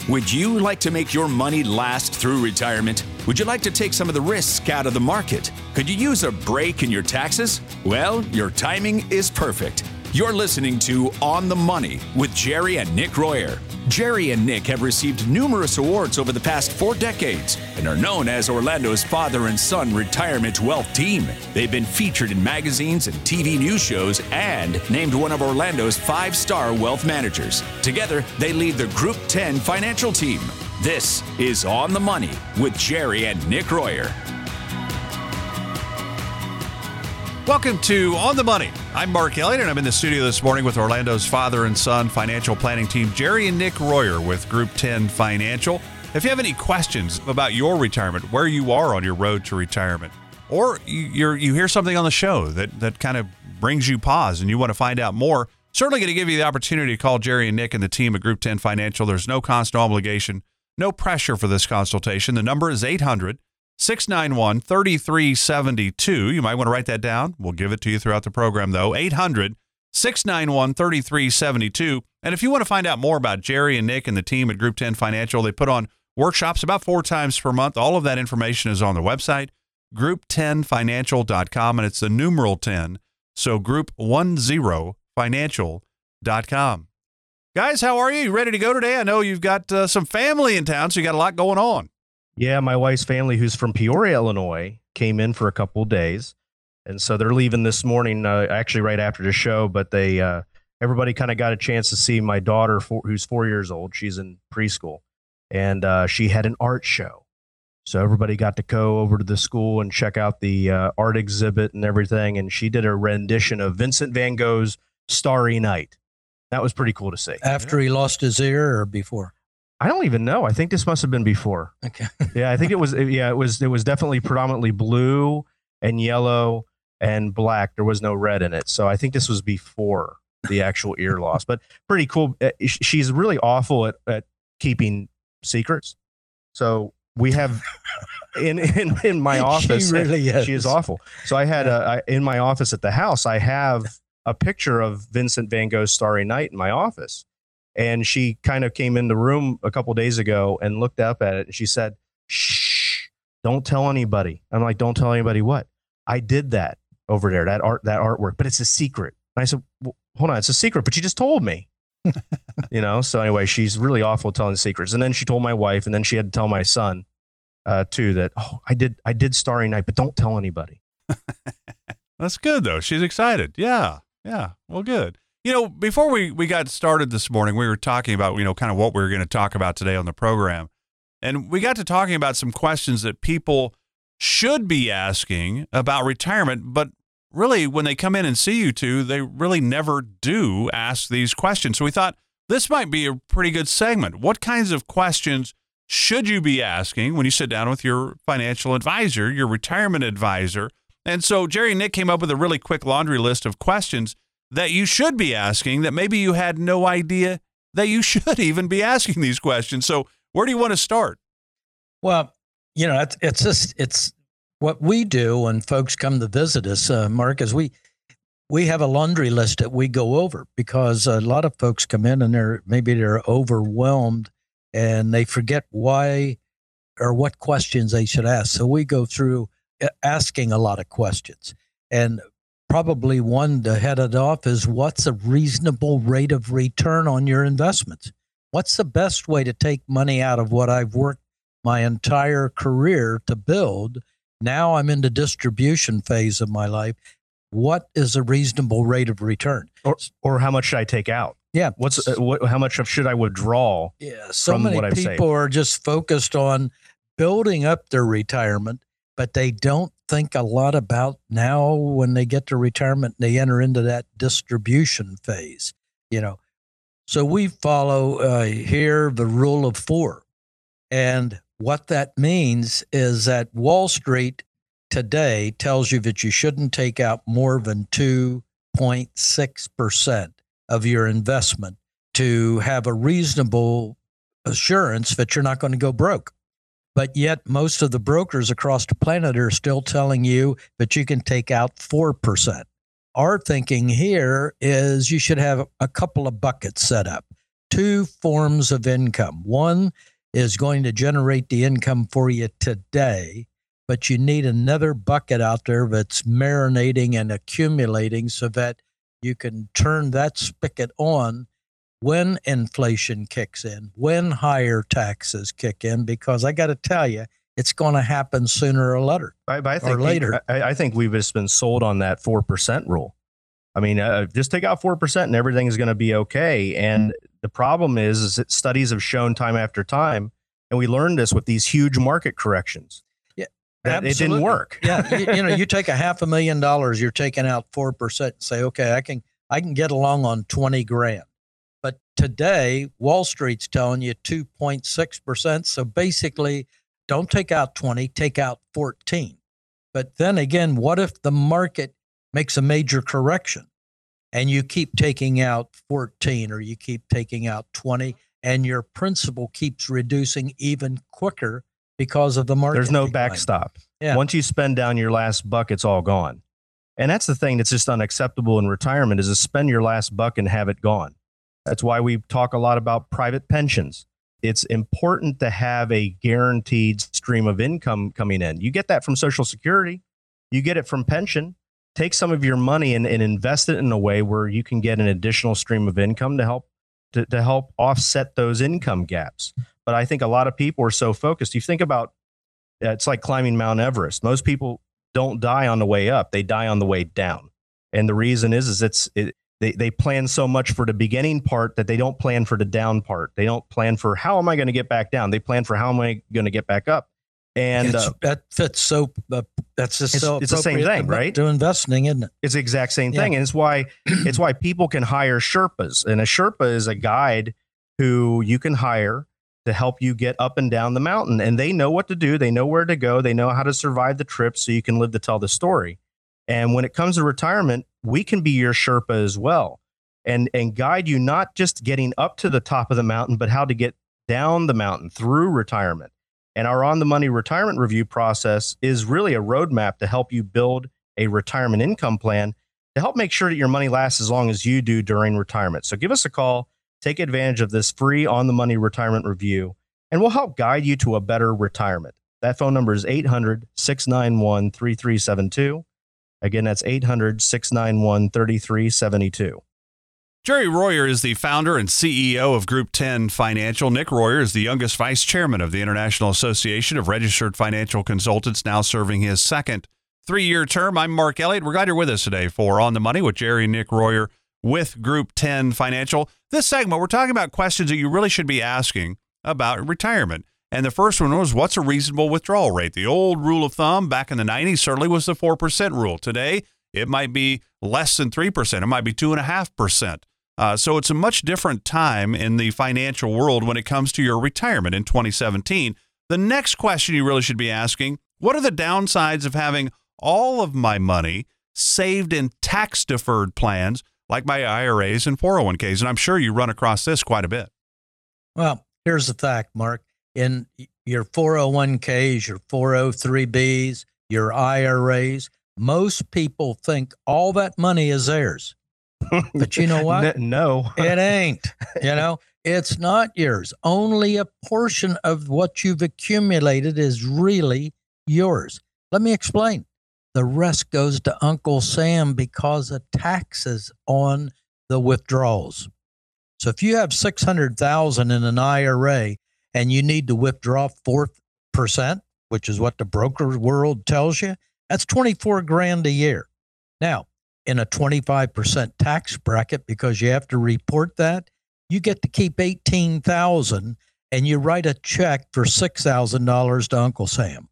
Would you like to make your money last through retirement? Would you like to take some of the risk out of the market? Could you use a break in your taxes? Well, your timing is perfect. You're listening to On the Money with Jerry and Nick Royer. Jerry and Nick have received numerous awards over the past 4 decades and are known as Orlando's father and son retirement wealth team. They've been featured in magazines and TV news shows and named one of Orlando's 5-star wealth managers. Together, they lead the Group 10 financial team. This is On the Money with Jerry and Nick Royer. Welcome to On the Money. I'm Mark Elliott, and I'm in the studio this morning with Orlando's father and son financial planning team, Jerry and Nick Royer with Group 10 Financial. If you have any questions about your retirement, where you are on your road to retirement, or you hear something on the show that kind of brings you pause and you want to find out more, certainly going to give you the opportunity to call Jerry and Nick and the team at Group 10 Financial. There's no cost, no obligation, no pressure for this consultation. The number is 800-691-3372. You might want to write that down. We'll give it to you throughout the program, though. 800-691-3372. And if you want to find out more about Jerry and Nick and the team at Group 10 Financial, they put on workshops about 4 times per month. All of that information is on their website, group10financial.com, and it's the numeral 10, so group10financial.com. Guys, how are you? You ready to go today? I know you've got some family in town, so you got a lot going on. Yeah, my wife's family, who's from Peoria, Illinois, came in for a couple of days. And so they're leaving this morning, actually right after the show. But they everybody kind of got a chance to see my daughter, who's 4 years old. She's in preschool. And she had an art show. So everybody got to go over to the school and check out the art exhibit and everything. And she did a rendition of Vincent van Gogh's Starry Night. That was pretty cool to see. After he lost his ear or before? I don't even know. I think this must have been before. Okay. Yeah, I think it was. Yeah, it was definitely predominantly blue and yellow and black. There was no red in it. So I think this was before the actual ear loss. But pretty cool. She's really awful at keeping secrets. So we have in my office. She really is. She is awful. So I had in my office at the house. I have a picture of Vincent van Gogh's Starry Night in my office. And she kind of came in the room a couple days ago and looked up at it. And she said, "Shh, don't tell anybody." I'm like, "Don't tell anybody what?" "I did that over there, that artwork, but it's a secret." And I said, well, "Hold on, it's a secret, but you just told me." So anyway, she's really awful telling secrets. And then she told my wife, and then she had to tell my son too that, "Oh, I did Starry Night, but don't tell anybody." That's good, though. She's excited. Yeah. Well, good. Before we got started this morning, we were talking about, kind of what we were going to talk about today on the program. And we got to talking about some questions that people should be asking about retirement, but really when they come in and see you two, they really never do ask these questions. So we thought this might be a pretty good segment. What kinds of questions should you be asking when you sit down with your financial advisor, your retirement advisor? And so Jerry and Nick came up with a really quick laundry list of questions that you should be asking that maybe you had no idea that you should even be asking these questions. So where do you want to start? Well, it's what we do when folks come to visit us, Mark, is we have a laundry list that we go over because a lot of folks come in and they're overwhelmed and they forget why or what questions they should ask. So we go through asking a lot of questions. And probably one to head it off is, what's a reasonable rate of return on your investments? What's the best way to take money out of what I've worked my entire career to build? Now I'm in the distribution phase of my life. What is a reasonable rate of return? Or how much should I take out? Yeah. How much should I withdraw? Yeah. So from many what I've people saved? are just focused on building up their retirement, but they don't think a lot about now when they get to retirement, they enter into that distribution phase, So we follow here the rule of 4. And what that means is that Wall Street today tells you that you shouldn't take out more than 2.6% of your investment to have a reasonable assurance that you're not going to go broke. But yet most of the brokers across the planet are still telling you that you can take out 4%. Our thinking here is you should have a couple of buckets set up. two forms of income. One is going to generate the income for you today, but you need another bucket out there that's marinating and accumulating so that you can turn that spigot on when inflation kicks in, when higher taxes kick in, because I got to tell you, it's going to happen sooner or later. I think later. I think we've just been sold on that 4% rule. I mean, just take out 4% and everything is going to be okay. And the problem is that studies have shown time after time, and we learned this with these huge market corrections. Yeah, that it didn't work. Yeah, you take $500,000, you're taking out 4% and say, okay, I can get along on 20 grand. But today, Wall Street's telling you 2.6%. So basically, don't take out 20, take out 14. But then again, what if the market makes a major correction and you keep taking out 14 or you keep taking out 20 and your principal keeps reducing even quicker because of the market? There's no decline. backstop. Yeah. Once you spend down your last buck, it's all gone. And that's the thing that's just unacceptable in retirement, is to spend your last buck and have it gone. That's why we talk a lot about private pensions. It's important to have a guaranteed stream of income coming in. You get that from Social Security. You get it from pension. Take some of your money and invest it in a way where you can get an additional stream of income to help offset those income gaps. But I think a lot of people are so focused. You think about, it's like climbing Mount Everest. Most people don't die on the way up. They die on the way down. And the reason is they plan so much for the beginning part that they don't plan for the down part. They don't plan for how am I going to get back down. They plan for how am I going to get back up. And that fits so. That's just so. It's the same thing, right? To investing, isn't it? It's the exact same thing, and it's why people can hire Sherpas. And a Sherpa is a guide who you can hire to help you get up and down the mountain, and they know what to do. They know where to go. They know how to survive the trip, so you can live to tell the story. And when it comes to retirement, we can be your Sherpa as well, and guide you not just getting up to the top of the mountain, but how to get down the mountain through retirement. And our On the Money retirement review process is really a roadmap to help you build a retirement income plan to help make sure that your money lasts as long as you do during retirement. So give us a call, take advantage of this free On the Money retirement review, and we'll help guide you to a better retirement. That phone number is 800-691-3372. Again, that's 800-691-3372. Jerry Royer is the founder and CEO of Group 10 Financial. Nick Royer is the youngest vice chairman of the International Association of Registered Financial Consultants, now serving his second 3-year term. I'm Mark Elliott. We're glad you're with us today for On the Money with Jerry and Nick Royer with Group 10 Financial. This segment, we're talking about questions that you really should be asking about retirement. And the first one was, what's a reasonable withdrawal rate? The old rule of thumb back in the 90s certainly was the 4% rule. Today, it might be less than 3%. It might be 2.5%. So it's a much different time in the financial world when it comes to your retirement in 2017. The next question you really should be asking, what are the downsides of having all of my money saved in tax-deferred plans like my IRAs and 401ks? And I'm sure you run across this quite a bit. Well, here's the fact, Mark. In your 401ks, your 403bs, your IRAs, most people think all that money is theirs. But you know what? No, it ain't. It's not yours. Only a portion of what you've accumulated is really yours. Let me explain. The rest goes to Uncle Sam because of taxes on the withdrawals. So if you have $600,000 in an IRA and you need to withdraw 4%, which is what the broker world tells you, that's $24,000 a year. Now, in a 25% tax bracket, because you have to report that, you get to keep $18,000 and you write a check for $6,000 to Uncle Sam.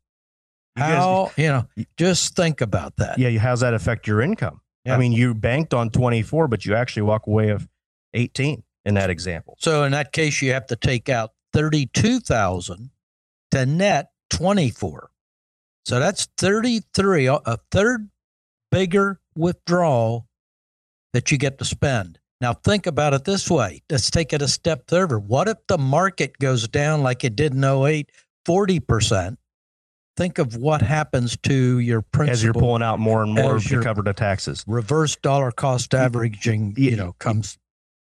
Just think about that. Yeah, how's that affect your income? Yeah. I mean, you banked on 24, but you actually walk away of 18 in that example. So in that case, you have to take out $32,000 to net 24. So that's 33, a third bigger withdrawal that you get to spend. Now think about it this way. Let's take it a step further. What if the market goes down like it did in 08, 40%? Think of what happens to your principal. As you're pulling out more and more to cover the taxes. Reverse dollar cost averaging, comes.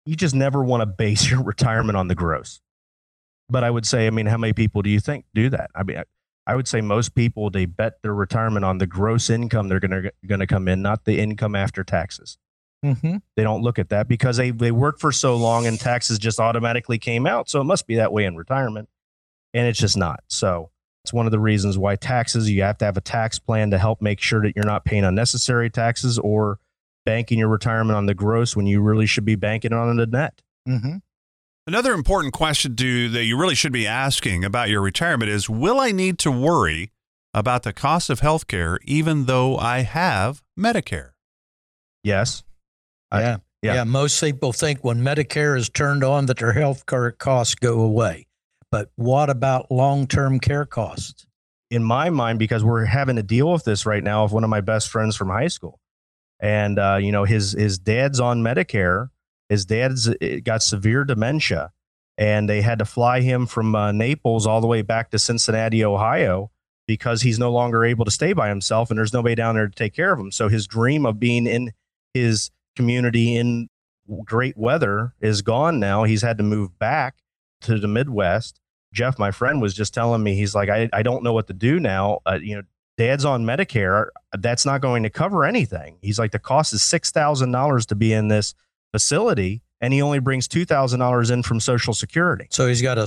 you just never want to base your retirement on the gross. But I would say, I mean, how many people do you think do that? I mean, I would say most people, they bet their retirement on the gross income they're going to come in, not the income after taxes. Mm-hmm. They don't look at that because they worked for so long and taxes just automatically came out. So it must be that way in retirement. And it's just not. So it's one of the reasons why taxes, you have to have a tax plan to help make sure that you're not paying unnecessary taxes or banking your retirement on the gross when you really should be banking on the net. Mm-hmm. Another important question that you really should be asking about your retirement is, will I need to worry about the cost of health care even though I have Medicare? Yes. Yeah. Most people think when Medicare is turned on that their health care costs go away. But what about long-term care costs? In my mind, because we're having to deal with this right now, of one of my best friends from high school. And, his dad's on Medicare. His dad's got severe dementia, and they had to fly him from Naples all the way back to Cincinnati, Ohio, because he's no longer able to stay by himself and there's nobody down there to take care of him. So his dream of being in his community in great weather is gone now. He's had to move back to the Midwest. Jeff, my friend, was just telling me, he's like, I don't know what to do now. Dad's on Medicare. That's not going to cover anything. He's like, the cost is $6,000 to be in this facility, and he only brings $2,000 in from Social Security. So he's got a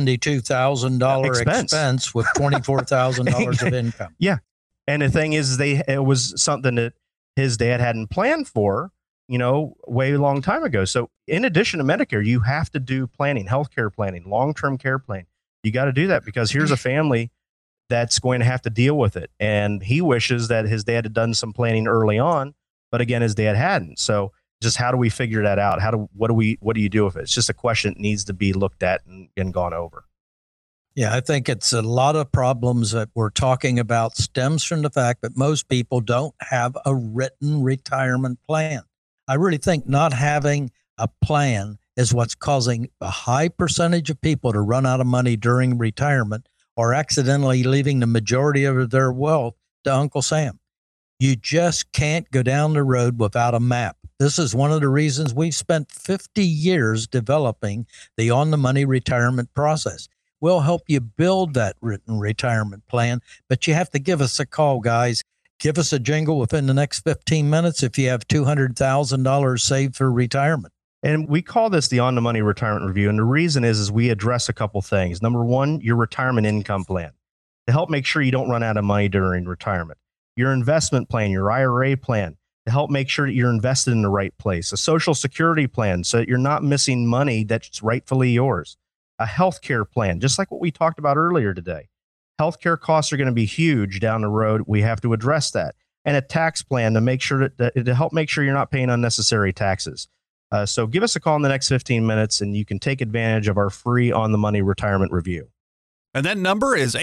$72,000 expense with $24,000 of income. Yeah. And the thing is, it was something that his dad hadn't planned for, way long time ago. So in addition to Medicare, you have to do planning, healthcare planning, long-term care planning. You got to do that because here's a family that's going to have to deal with it. And he wishes that his dad had done some planning early on, but again, his dad hadn't. So just how do we figure that out? What do you do with it? It's just a question that needs to be looked at and gone over. Yeah, I think it's a lot of problems that we're talking about stems from the fact that most people don't have a written retirement plan. I really think not having a plan is what's causing a high percentage of people to run out of money during retirement or accidentally leaving the majority of their wealth to Uncle Sam. You just can't go down the road without a map. This is one of the reasons we've spent 50 years developing the on-the-money retirement process. We'll help you build that written retirement plan, but you have to give us a call, guys. Give us a jingle within the next 15 minutes if you have $200,000 saved for retirement. And we call this the on-the-money retirement review. And the reason is we address a couple things. Number one, your retirement income plan to help make sure you don't run out of money during retirement. Your investment plan, your IRA plan to help make sure that you're invested in the right place. A Social Security plan so that you're not missing money that's rightfully yours. A healthcare plan, just like what we talked about earlier today. Healthcare costs are going to be huge down the road. We have to address that. And a tax plan to make sure to help make sure you're not paying unnecessary taxes. So give us a call in the next 15 minutes and you can take advantage of our free on-the-money retirement review. And that number is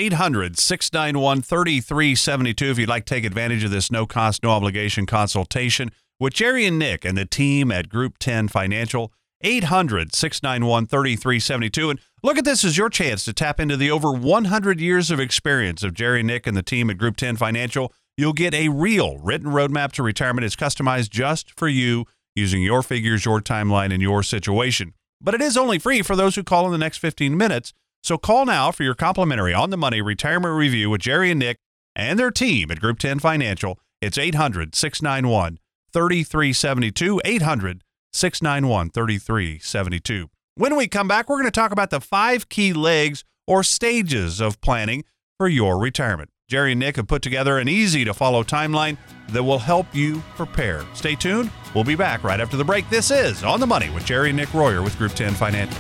800-691-3372 if you'd like to take advantage of this no-cost, no-obligation consultation with Jerry and Nick and the team at Group 10 Financial. 800-691-3372. And look at this as your chance to tap into the over 100 years of experience of Jerry, Nick, and the team at Group 10 Financial. You'll get a real written roadmap to retirement. It's customized just for you using your figures, your timeline, and your situation. But it is only free for those who call in the next 15 minutes. So call now for your complimentary on-the-money retirement review with Jerry and Nick and their team at Group 10 Financial. It's 800-691-3372, 800-691-3372. When we come back, we're going to talk about the 5 key legs or stages of planning for your retirement. Jerry and Nick have put together an easy-to-follow timeline that will help you prepare. Stay tuned. We'll be back right after the break. This is On the Money with Jerry and Nick Royer with Group 10 Financial.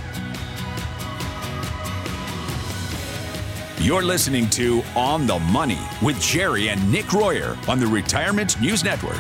You're listening to On the Money with Jerry and Nick Royer on the Retirement News Network.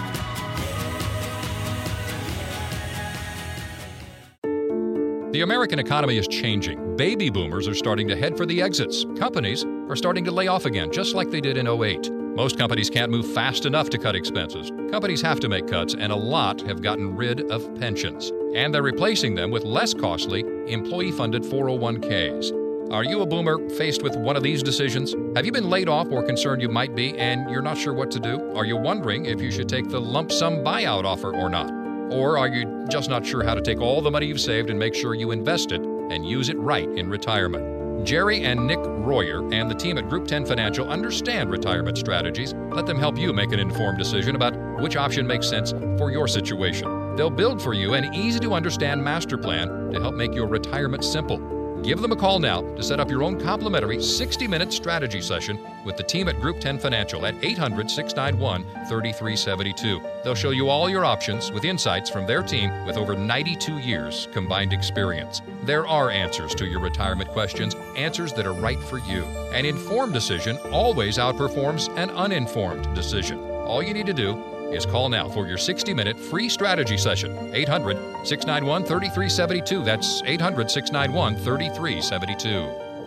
The American economy is changing. Baby boomers are starting to head for the exits. Companies are starting to lay off again, just like they did in 2008. Most companies can't move fast enough to cut expenses. Companies have to make cuts, and a lot have gotten rid of pensions. And they're replacing them with less costly, employee-funded 401ks. Are you a boomer faced with one of these decisions? Have you been laid off or concerned you might be, and you're not sure what to do? Are you wondering if you should take the lump sum buyout offer or not? Or are you just not sure how to take all the money you've saved and make sure you invest it and use it right in retirement? Jerry and Nick Royer and the team at Group 10 Financial understand retirement strategies. Let them help you make an informed decision about which option makes sense for your situation. They'll build for you an easy-to-understand master plan to help make your retirement simple. Give them a call now to set up your own complimentary 60-minute strategy session with the team at Group 10 Financial at 800-691-3372. They'll show you all your options with insights from their team with over 92 years combined experience. There are answers to your retirement questions, answers that are right for you. An informed decision always outperforms an uninformed decision. All you need to do is call now for your 60-minute free strategy session. 800-691-3372. That's 800-691-3372.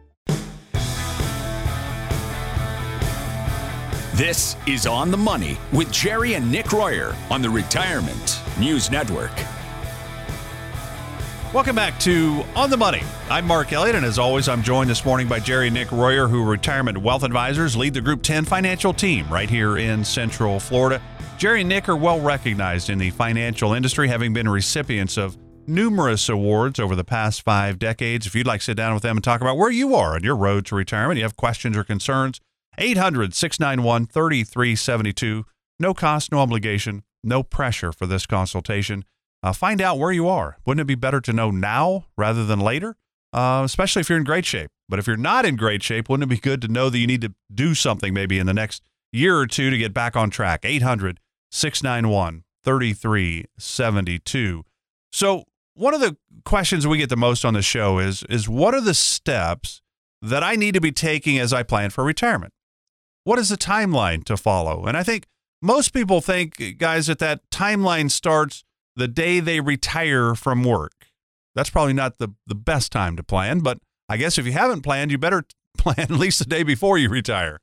This is On the Money with Jerry and Nick Royer on the Retirement News Network. Welcome back to On the Money. I'm Mark Elliott, and as always, I'm joined this morning by Jerry and Nick Royer, who are retirement wealth advisors, lead the Group 10 Financial team right here in Central Florida. Jerry and Nick are well recognized in the financial industry, having been recipients of numerous awards over the past 5 decades. If you'd like to sit down with them and talk about where you are on your road to retirement, you have questions or concerns, 800-691-3372. No cost, no obligation, no pressure for this consultation. Find out where you are. Wouldn't it be better to know now rather than later? Especially if you're in great shape. But if you're not in great shape, wouldn't it be good to know that you need to do something maybe in the next year or two to get back on track? 800-691-3372. So one of the questions we get the most on the show is what are the steps that I need to be taking as I plan for retirement? What is the timeline to follow? And I think most people think, guys, that timeline starts the day they retire from work. That's probably not the best time to plan, but I guess if you haven't planned, you better plan at least the day before you retire.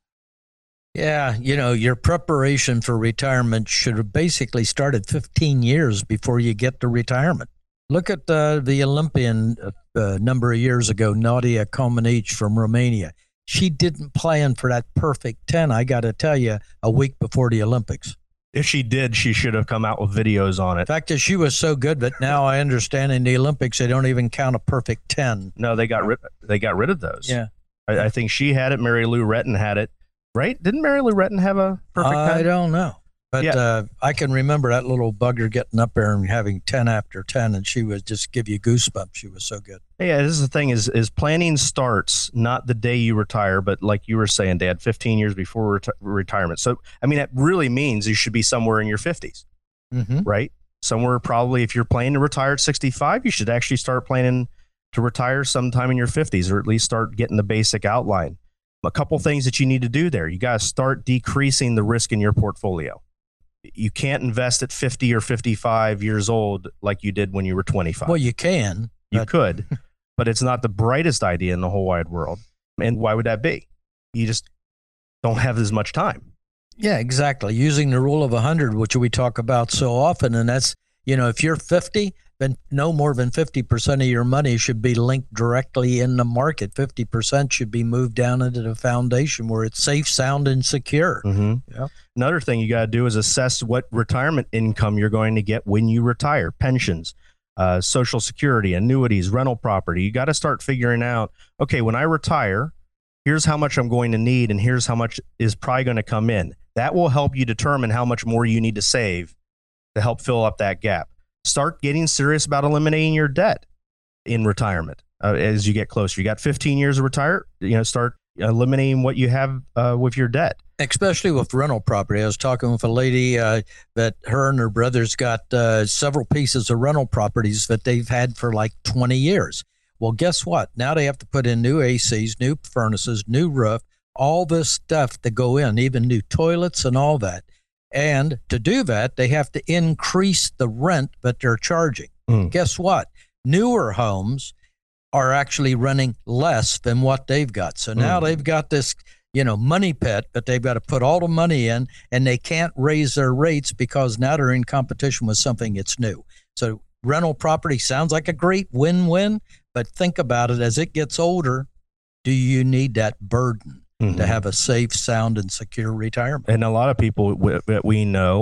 Yeah, your preparation for retirement should have basically started 15 years before you get to retirement. Look at the Olympian a number of years ago, Nadia Comaneci from Romania. She didn't plan for that perfect 10, I got to tell you, a week before the Olympics. If she did, she should have come out with videos on it. The fact is, she was so good, but now I understand in the Olympics they don't even count a perfect 10. No, they got rid of those. Yeah, I think she had it. Mary Lou Retton had it. Right? Didn't Mary Lou Retton have a perfect 10? I don't know. But yeah. I can remember that little bugger getting up there and having 10 after 10, and she would just give you goosebumps. She was so good. Yeah, this is the thing is planning starts not the day you retire, but like you were saying, Dad, 15 years before retirement. So, I mean, that really means you should be somewhere in your 50s, right? Somewhere probably if you're planning to retire at 65, you should actually start planning to retire sometime in your 50s, or at least start getting the basic outline. A couple things that you need to do there. You got to start decreasing the risk in your portfolio. You can't invest at 50 or 55 years old like you did when you were 25. Well, you can. You could, but it's not the brightest idea in the whole wide world. And why would that be? You just don't have as much time. Yeah, exactly. Using the rule of 100, which we talk about so often, and that's, if you're 50, then no more than 50% of your money should be linked directly in the market. 50% should be moved down into the foundation where it's safe, sound, and secure. Yeah. Another thing you got to do is assess what retirement income you're going to get when you retire. Pensions, Social Security, annuities, rental property. You got to start figuring out, okay, when I retire, here's how much I'm going to need, and here's how much is probably going to come in. That will help you determine how much more you need to save to help fill up that gap. Start getting serious about eliminating your debt in retirement as you get closer. You got 15 years to retire, start eliminating what you have with your debt. Especially with rental property. I was talking with a lady that her and her brothers got several pieces of rental properties that they've had for like 20 years. Well, guess what? Now they have to put in new ACs, new furnaces, new roof, all this stuff to go in, even new toilets and all that. And to do that, they have to increase the rent that they're charging. Guess what? Newer homes are actually running less than what they've got. So now they've got this, money pit that they've got to put all the money in, and they can't raise their rates because now they're in competition with something that's new. So rental property sounds like a great win-win, but think about it. As it gets older, do you need that burden to have a safe, sound, and secure retirement? And a lot of people that we know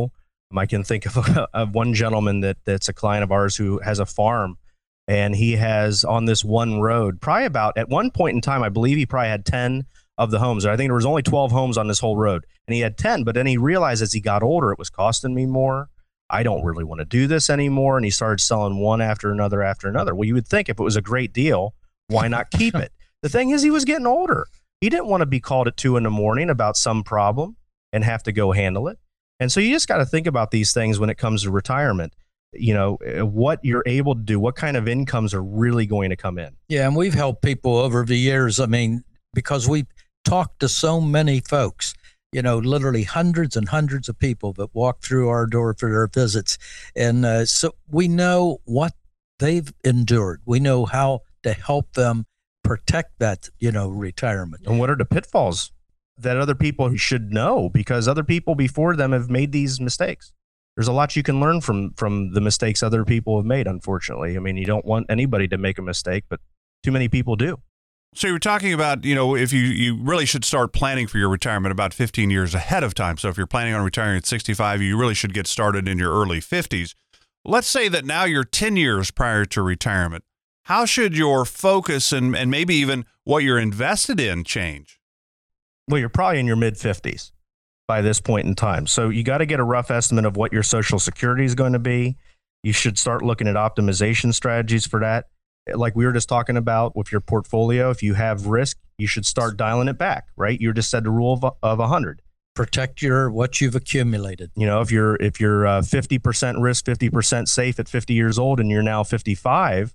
I can think of one gentleman that's a client of ours who has a farm, and he has on this one road, probably about at one point in time, I believe he probably had 10 of the homes. I think there was only 12 homes on this whole road, and he had 10, but then he realized as he got older, it was costing me more. I don't really want to do this anymore. And he started selling one after another after another. Well, you would think if it was a great deal, why not keep it? The thing is, he was getting older. He didn't want to be called at 2 a.m. about some problem and have to go handle it. And so you just got to think about these things when it comes to retirement. You know, what you're able to do, what kind of incomes are really going to come in. Yeah, and we've helped people over the years. I mean, because we've talked to so many folks, you know, literally hundreds and hundreds of people that walk through our door for their visits. And so we know what they've endured. We know how to help them protect that, you know, retirement. And what are the pitfalls that other people should know? Because other people before them have made these mistakes. There's a lot you can learn from the mistakes other people have made, unfortunately. I mean, you don't want anybody to make a mistake, but too many people do. So you were talking about, you know, if you really should start planning for your retirement about 15 years ahead of time. So if you're planning on retiring at 65, you really should get started in your early 50s. Let's say that now you're 10 years prior to retirement. How should your focus and maybe even what you're invested in change? Well, you're probably in your mid-50s by this point in time. So you got to get a rough estimate of what your Social Security is going to be. You should start looking at optimization strategies for that. Like we were just talking about with your portfolio, if you have risk, you should start dialing it back, right? You just said the rule of 100. Protect what you've accumulated. You know, if you're 50% risk, 50% safe at 50 years old, and you're now 55,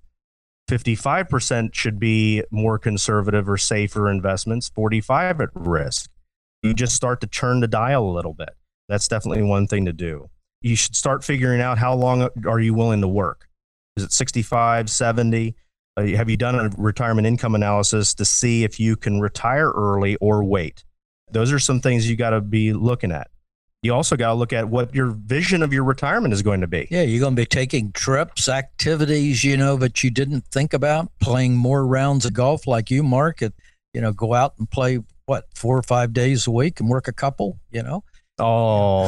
55% should be more conservative or safer investments, 45 at risk. You just start to turn the dial a little bit. That's definitely one thing to do. You should start figuring out how long are you willing to work. Is it 65, 70? Have you done a retirement income analysis to see if you can retire early or wait? Those are some things you got to be looking at. You also got to look at what your vision of your retirement is going to be. Yeah, you're going to be taking trips, activities, you know, that you didn't think about, playing more rounds of golf like you, Mark, and, you know, go out and play, 4 or 5 days a week and work a couple, you know? Oh,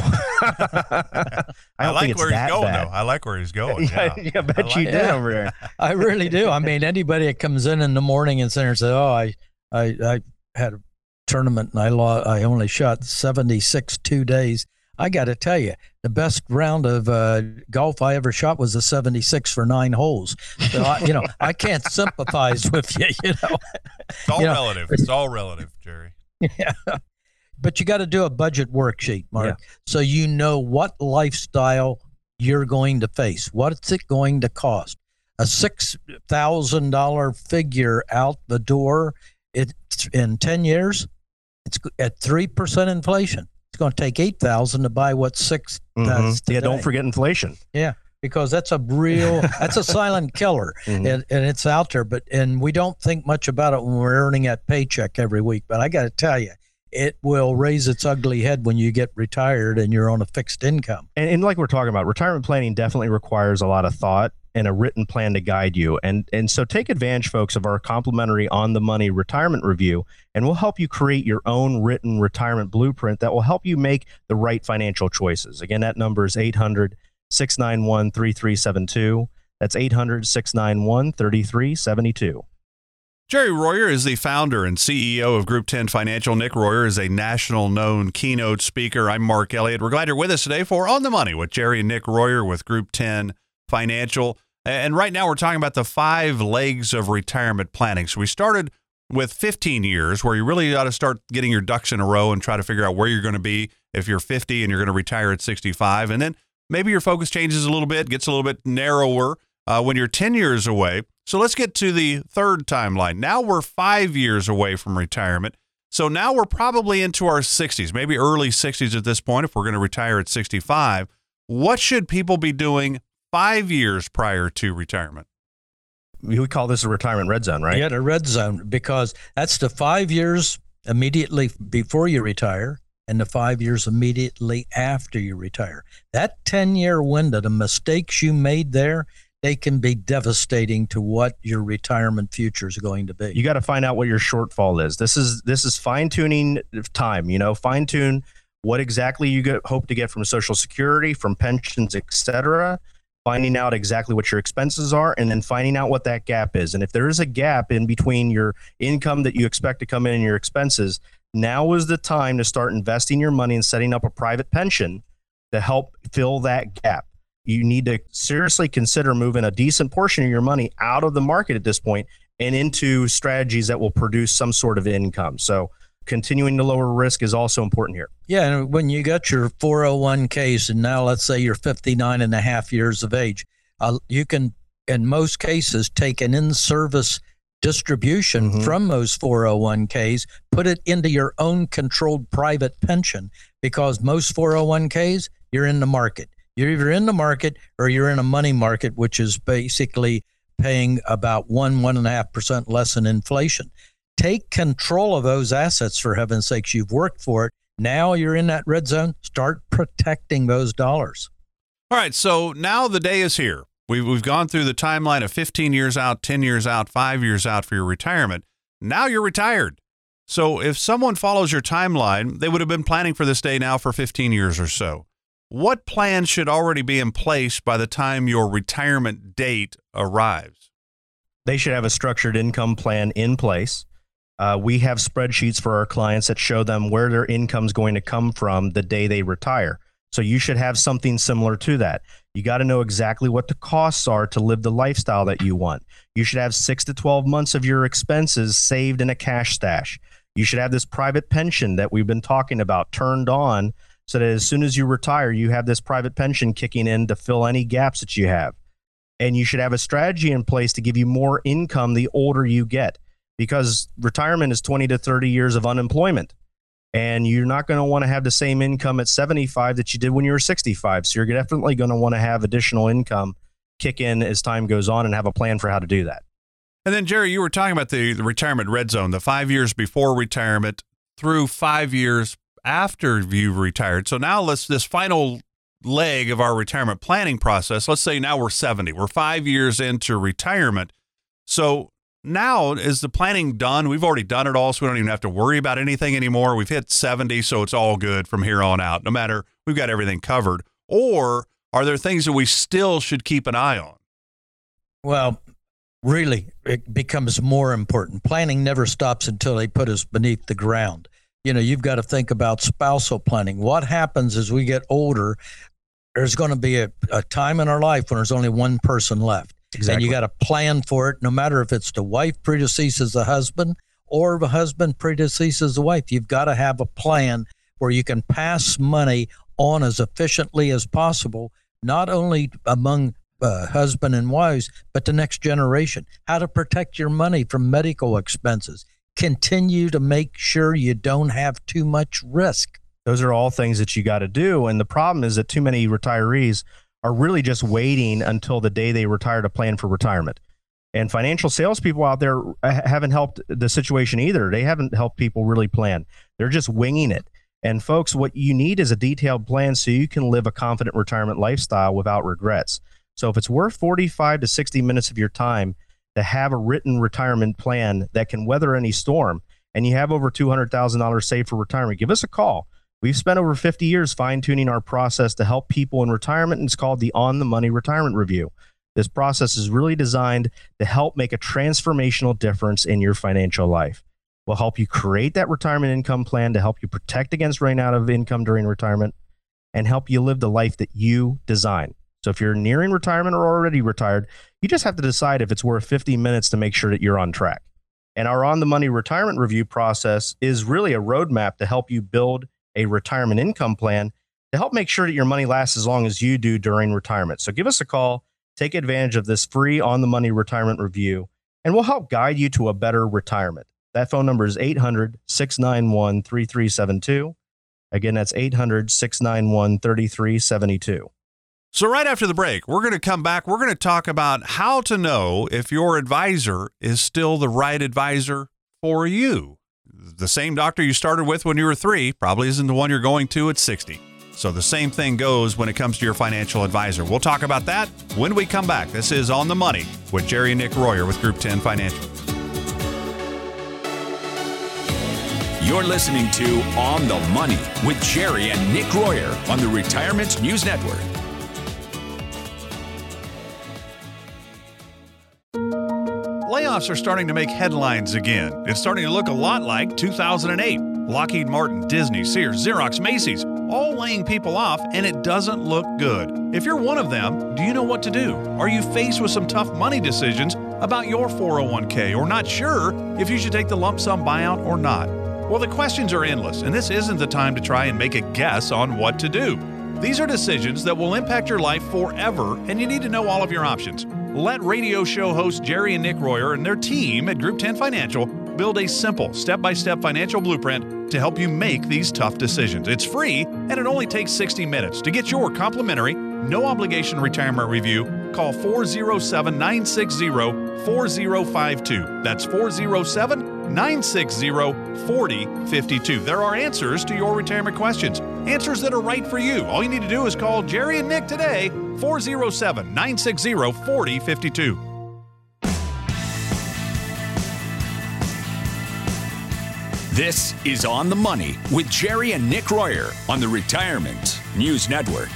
I like where he's going, though. I like where he's going. Yeah, I bet you did over there. I really do. I mean, anybody that comes in the morning and says, "Oh, I had a tournament and I only shot 76 2 days." I got to tell you, the best round of golf I ever shot was a 76 for 9 holes. So I can't sympathize with you. You know, it's all relative. It's all relative, Jerry. Yeah. But you got to do a budget worksheet, Mark, so you know what lifestyle you're going to face. What's it going to cost? A $6,000 figure out the door, it's in 10 years, it's at 3% inflation. It's going to take $8,000 to buy what $6,000 does today. Yeah, don't forget inflation. Yeah, because that's a silent killer, and it's out there. And we don't think much about it when we're earning that paycheck every week. But I got to tell you, it will raise its ugly head when you get retired and you're on a fixed income. And like we're talking about, retirement planning definitely requires a lot of thought and a written plan to guide you. And so take advantage, folks, of our complimentary On the Money retirement review, and we'll help you create your own written retirement blueprint that will help you make the right financial choices. Again, that number is 800-691-3372. That's 800-691-3372. Jerry Royer is the founder and CEO of Group 10 Financial. Nick Royer is a national known keynote speaker. I'm Mark Elliott. We're glad you're with us today for On the Money with Jerry and Nick Royer with Group 10 Financial. And right now we're talking about the 5 legs of retirement planning. So we started with 15 years where you really ought to start getting your ducks in a row and try to figure out where you're going to be if you're 50 and you're going to retire at 65. And then maybe your focus changes a little bit, gets a little bit narrower when you're 10 years away. So let's get to the third timeline. Now we're 5 years away from retirement. So now we're probably into our 60s, maybe early 60s at this point if we're going to retire at 65. What should people be doing 5 years prior to retirement? We call this a retirement red zone, right? Yeah, the red zone, because that's the 5 years immediately before you retire and the 5 years immediately after you retire. That 10-year window, the mistakes you made there, they can be devastating to what your retirement future is going to be. You got to find out what your shortfall is. This is fine-tuning time, fine-tune what exactly you hope to get from Social Security, from pensions, etc., finding out exactly what your expenses are, and then finding out what that gap is. And if there is a gap in between your income that you expect to come in and your expenses, now is the time to start investing your money and setting up a private pension to help fill that gap. You need to seriously consider moving a decent portion of your money out of the market at this point and into strategies that will produce some sort of income. So continuing to lower risk is also important here. Yeah, and when you got your 401ks, and now let's say you're 59 and a half years of age, you can, in most cases, take an in-service distribution from those 401ks, put it into your own controlled private pension, because most 401ks, you're in the market. You're either in the market or you're in a money market, which is basically paying about 1.5% less than inflation. Take control of those assets, for heaven's sakes. You've worked for it. Now you're in that red zone. Start protecting those dollars. All right, so now the day is here. We've gone through the timeline of 15 years out, 10 years out, 5 years out for your retirement. Now you're retired. So if someone follows your timeline, they would have been planning for this day now for 15 years or so. What plan should already be in place by the time your retirement date arrives? They should have a structured income plan in place. We have spreadsheets for our clients that show them where their income is going to come from the day they retire. So you should have something similar to that. You got to know exactly what the costs are to live the lifestyle that you want. You should have 6 to 12 months of your expenses saved in a cash stash. You should have this private pension that we've been talking about turned on, so that as soon as you retire, you have this private pension kicking in to fill any gaps that you have. And you should have a strategy in place to give you more income the older you get, because retirement is 20 to 30 years of unemployment. And you're not going to want to have the same income at 75 that you did when you were 65. So you're definitely going to want to have additional income kick in as time goes on and have a plan for how to do that. And then, Jerry, you were talking about the retirement red zone, the 5 years before retirement through 5 years after you've retired. So now this final leg of our retirement planning process, let's say now we're 70. We're 5 years into retirement. So now is the planning done? We've already done it all, so we don't even have to worry about anything anymore. We've hit 70, so it's all good from here on out, no matter, we've got everything covered. Or are there things that we still should keep an eye on? Well, really, it becomes more important. Planning never stops until they put us beneath the ground. You know, you've got to think about spousal planning. What happens as we get older? There's going to be a time in our life when there's only one person left. Exactly. And you got to plan for it, no matter if it's the wife predeceases the husband or the husband predeceases the wife. You've got to have a plan where you can pass money on as efficiently as possible, not only among husband and wives, but the next generation. How to protect your money from medical expenses. Continue to make sure you don't have too much risk. Those are all things that you got to do. And the problem is that too many retirees are really just waiting until the day they retire to plan for retirement. And financial salespeople out there haven't helped the situation either. They haven't helped people really plan. They're just winging it. And folks, what you need is a detailed plan so you can live a confident retirement lifestyle without regrets. So if it's worth 45 to 60 minutes of your time to have a written retirement plan that can weather any storm, and you have over $200,000 saved for retirement, give us a call. We've spent over 50 years fine-tuning our process to help people in retirement, and it's called the On the Money Retirement Review. This process is really designed to help make a transformational difference in your financial life. We'll help you create that retirement income plan to help you protect against running out of income during retirement and help you live the life that you design. So if you're nearing retirement or already retired, you just have to decide if it's worth 50 minutes to make sure that you're on track. And our On the Money Retirement Review process is really a roadmap to help you build a retirement income plan to help make sure that your money lasts as long as you do during retirement. So give us a call, take advantage of this free On the Money Retirement Review, and we'll help guide you to a better retirement. That phone number is 800-691-3372. Again, that's 800-691-3372. So right after the break, we're going to come back. We're going to talk about how to know if your advisor is still the right advisor for you. The same doctor you started with when you were 3 probably isn't the one you're going to at 60. So the same thing goes when it comes to your financial advisor. We'll talk about that when we come back. This is On the Money with Jerry and Nick Royer with Group 10 Financial. You're listening to On the Money with Jerry and Nick Royer on the Retirement News Network. Layoffs are starting to make headlines again. It's starting to look a lot like 2008. Lockheed Martin, Disney, Sears, Xerox, Macy's, all laying people off, and it doesn't look good. If you're one of them, do you know what to do? Are you faced with some tough money decisions about your 401k, or not sure if you should take the lump sum buyout or not? Well, the questions are endless, and this isn't the time to try and make a guess on what to do. These are decisions that will impact your life forever, and you need to know all of your options. Let radio show hosts Jerry and Nick Royer and their team at Group 10 Financial build a simple step-by-step financial blueprint to help you make these tough decisions. It's free, and it only takes 60 minutes. To get your complimentary, no-obligation retirement review, call 407-960-4052. That's 407-960-4052. There are answers to your retirement questions, answers that are right for you. All you need to do is call Jerry and Nick today, 407-960-4052. This is On the Money with Jerry and Nick Royer on the Retirement News Network.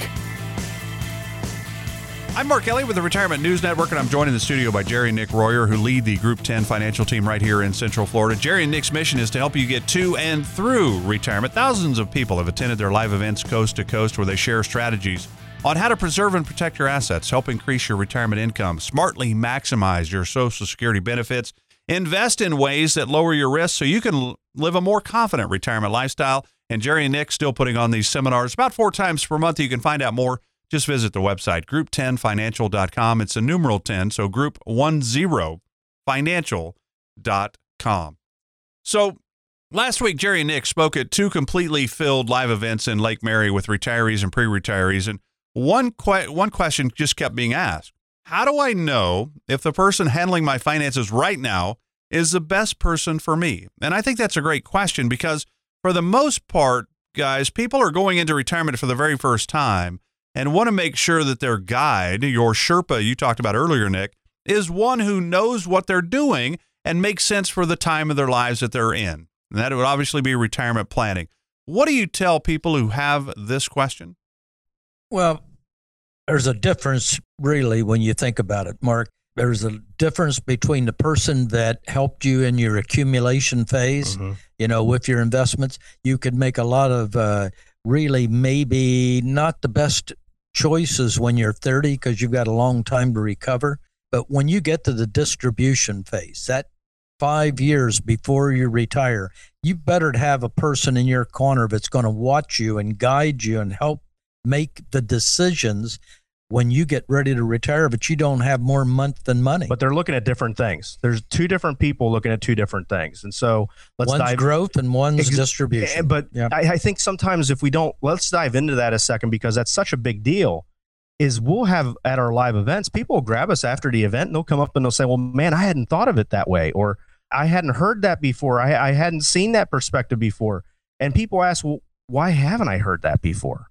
I'm Mark Elliott with the Retirement News Network, and I'm joined in the studio by Jerry and Nick Royer, who lead the Group 10 financial team right here in Central Florida. Jerry and Nick's mission is to help you get to and through retirement. Thousands of people have attended their live events coast to coast where they share strategies on how to preserve and protect your assets, help increase your retirement income, smartly maximize your Social Security benefits, invest in ways that lower your risk so you can live a more confident retirement lifestyle. And Jerry and Nick still putting on these seminars about 4 times per month. You can find out more. Just visit the website, group10financial.com. It's a numeral 10, so group10financial.com. So last week, Jerry and Nick spoke at 2 completely filled live events in Lake Mary with retirees and pre-retirees. And one question just kept being asked. How do I know if the person handling my finances right now is the best person for me? And I think that's a great question because for the most part, guys, people are going into retirement for the very first time and want to make sure that their guide, your Sherpa you talked about earlier, Nick, is one who knows what they're doing and makes sense for the time of their lives that they're in. And that would obviously be retirement planning. What do you tell people who have this question? Well, there's a difference really when you think about it, Mark. There's a difference between the person that helped you in your accumulation phase, with your investments. You could make a lot of really maybe not the best choices when you're 30 because you've got a long time to recover. But when you get to the distribution phase, that 5 years before you retire, you better have a person in your corner that's going to watch you and guide you and help make the decisions when you get ready to retire, but you don't have more month than money. But they're looking at different things. There's 2 different people looking at 2 different things. And so one's growth and one's distribution. But yeah. I think sometimes if we don't, let's dive into that a second because that's such a big deal, is we'll have at our live events, people will grab us after the event and they'll come up and they'll say, well, man, I hadn't thought of it that way. Or I hadn't heard that before. I hadn't seen that perspective before. And people ask, well, why haven't I heard that before?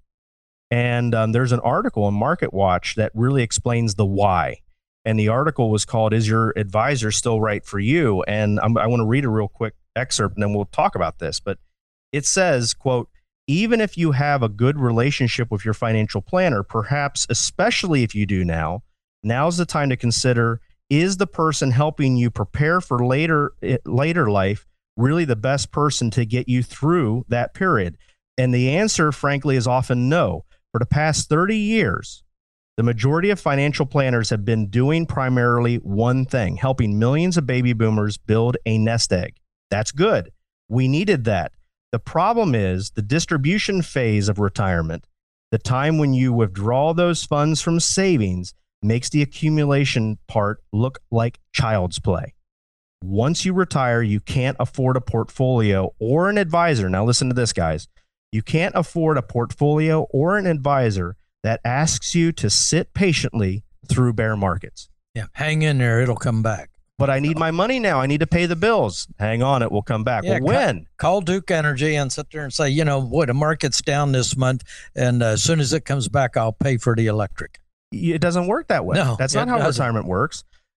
And there's an article in Market Watch that really explains the why. And the article was called, Is Your Advisor Still Right for You? And I want to read a real quick excerpt and then we'll talk about this. But it says, quote, even if you have a good relationship with your financial planner, perhaps especially if you do now, now's the time to consider, is the person helping you prepare for later life really the best person to get you through that period? And the answer, frankly, is often no. For the past 30 years, the majority of financial planners have been doing primarily one thing, helping millions of baby boomers build a nest egg. That's good. We needed that. The problem is the distribution phase of retirement, the time when you withdraw those funds from savings, makes the accumulation part look like child's play. Once you retire, you can't afford a portfolio or an advisor. Now listen to this, guys. You can't afford a portfolio or an advisor that asks you to sit patiently through bear markets. Yeah, hang in there. It'll come back. But I need my money now. I need to pay the bills. Hang on, it will come back. Yeah, well, when? Call Duke Energy and sit there and say, the market's down this month, and as soon as it comes back, I'll pay for the electric. It doesn't work that way. No, that's not how retirement works.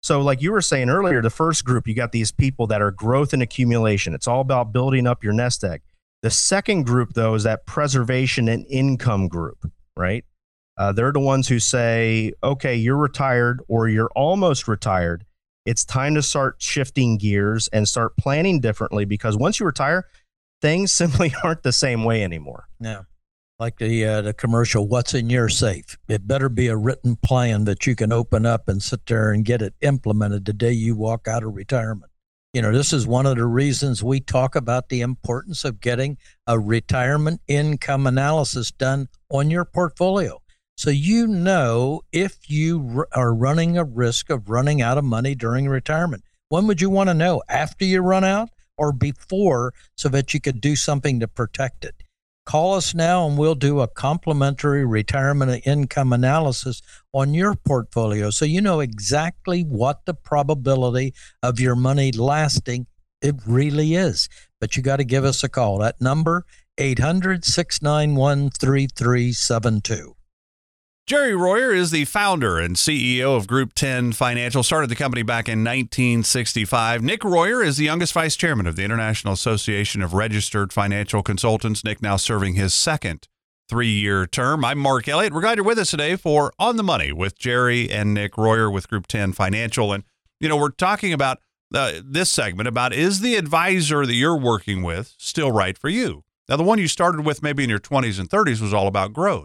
So like you were saying earlier, the first group, you got these people that are growth and accumulation. It's all about building up your nest egg. The second group, though, is that preservation and income group, right? They're the ones who say, okay, you're retired or you're almost retired. It's time to start shifting gears and start planning differently, because once you retire, things simply aren't the same way anymore. No. Like the commercial, what's in your safe? It better be a written plan that you can open up and sit there and get it implemented the day you walk out of retirement. You know, this is one of the reasons we talk about the importance of getting a retirement income analysis done on your portfolio. So you know if you are running a risk of running out of money during retirement. When would you want to know? After you run out or before, so that you could do something to protect it? Call us now and we'll do a complimentary retirement income analysis on your portfolio so you know exactly what the probability of your money lasting it really is. But you got to give us a call. That number, 800-691-3372. Jerry Royer is the founder and CEO of Group 10 Financial, started the company back in 1965. Nick Royer is the youngest vice chairman of the International Association of Registered Financial Consultants. Nick now serving his second 3-year term. I'm Mark Elliott. We're glad you're with us today for On the Money with Jerry and Nick Royer with Group 10 Financial. And, you know, we're talking about this segment about, is the advisor that you're working with still right for you? Now, the one you started with maybe in your 20s and 30s was all about growth.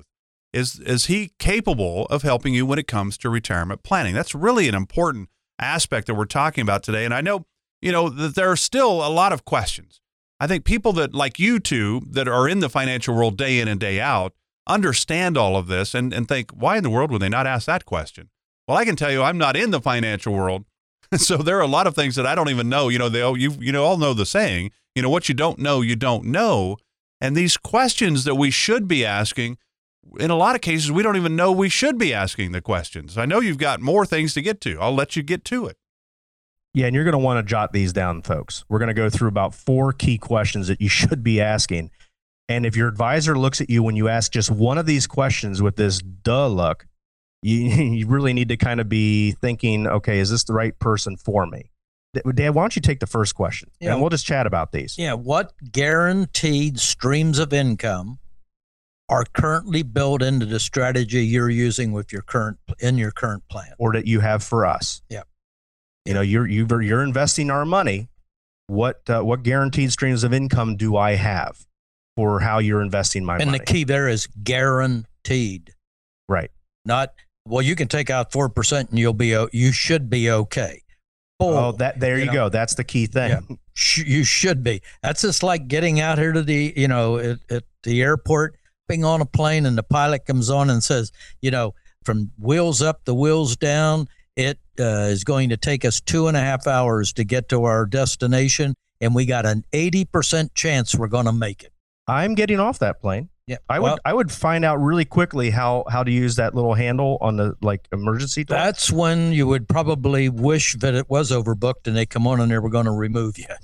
Is he capable of helping you when it comes to retirement planning? That's really an important aspect that we're talking about today. And I know, you know, that there are still a lot of questions. I think people that, like you two, that are in the financial world day in and day out, understand all of this and think, why in the world would they not ask that question? Well, I can tell you, I'm not in the financial world. So there are a lot of things that I don't even know. You know, you all know the saying, you know, what you don't know, you don't know. And these questions that we should be asking, in a lot of cases, we don't even know we should be asking the questions. I know you've got more things to get to. I'll let you get to it. Yeah, and you're going to want to jot these down, folks. We're going to go through about 4 key questions that you should be asking. And if your advisor looks at you when you ask just one of these questions with this duh look, you really need to kind of be thinking, okay, is this the right person for me? Dad, why don't you take the first question? Yeah. And we'll just chat about these. Yeah, what guaranteed streams of income are currently built into the strategy you're using with your current plan, or that you have for us? Yeah, you know, you're investing our money. What guaranteed streams of income do I have for how you're investing my money? And the key there is guaranteed, right? Not, well, you can take out 4% and you should be okay. There you go. That's the key thing. Yeah. You should be. That's just like getting out here to the, you know, at the airport, being on a plane, and the pilot comes on and says, you know, from wheels up to wheels down, it is going to take us 2.5 hours to get to our destination, and we got an 80% chance we're going to make it. I'm getting off that plane. Yeah, I would find out really quickly how to use that little handle on the emergency door. That's when you would probably wish that it was overbooked and they come on and they were going to remove you.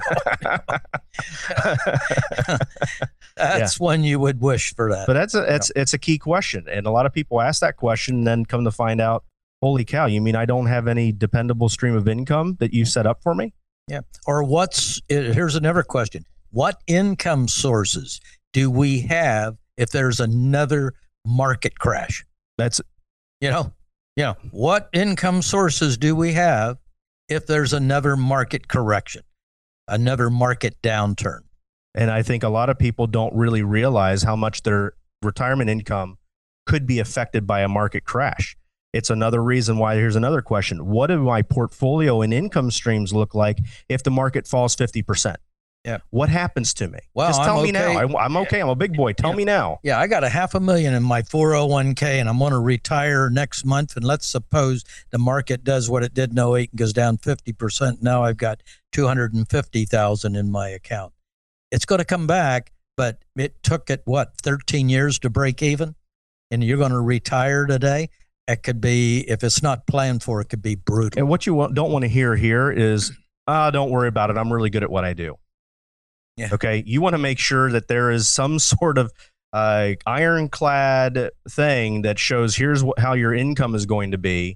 That's when you would wish for that. But it's a key question, and a lot of people ask that question and then come to find out, holy cow, you mean I don't have any dependable stream of income that you set up for me? Yeah. Or here's another question. What income sources do we have if there's another market crash? That's, what income sources do we have if there's another market correction, another market downturn? And I think a lot of people don't really realize how much their retirement income could be affected by a market crash. It's another reason why. Here's another question. What do my portfolio and income streams look like if the market falls 50%? Yeah. What happens to me? Well, just tell me okay. now. I'm okay. I'm a big boy. Tell me now. Yeah, I got $500,000 in my 401k, and I'm going to retire next month. And let's suppose the market does what it did in 2008 and goes down 50%. Now I've got $250,000 in my account. It's going to come back, but it took it 13 years to break even, and you're going to retire today. It could be, if it's not planned for, it could be brutal. And what you don't want to hear here is, don't worry about it. I'm really good at what I do. Yeah. Okay. You want to make sure that there is some sort of ironclad thing that shows here's how your income is going to be.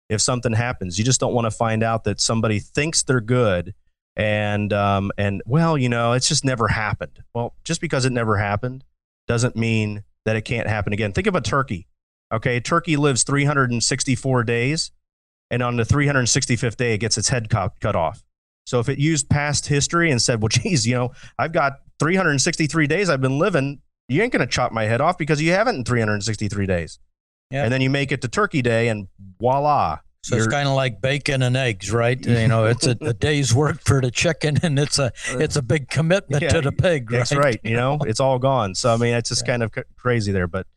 if something happens. You just don't want to find out that somebody thinks they're good and well, it's just never happened. Well, just because it never happened doesn't mean that it can't happen again. Think of a turkey. Okay, turkey lives 364 days, and on the 365th day, it gets its head cut off. So if it used past history and said, well, geez, I've got 363 days I've been living, you ain't going to chop my head off because you haven't in 363 days. Yeah. And then you make it to Turkey Day and voila. So it's kind of like bacon and eggs, right? It's a day's work for the chicken, and it's a big commitment to the pig, right? That's right. It's all gone. So, I mean, it's just kind of crazy there. But